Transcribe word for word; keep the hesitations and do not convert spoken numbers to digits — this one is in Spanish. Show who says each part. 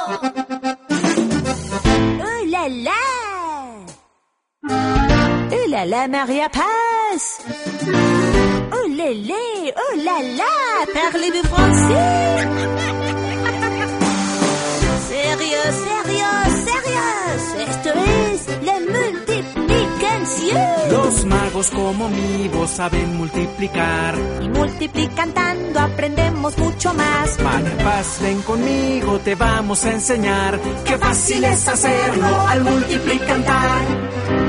Speaker 1: Oh là là! Oh là là, Maria Paz! Oh là là! Oh là là! Parlez-vous français? Sérieux, sérieux, sérieux! Esto es la multiplicación.
Speaker 2: Los magos como mi voz saben multiplicar.
Speaker 1: Y multiplicando aprendemos mucho más.
Speaker 2: María Paz, ven conmigo, te vamos a enseñar. Qué fácil es hacerlo al multiplicar.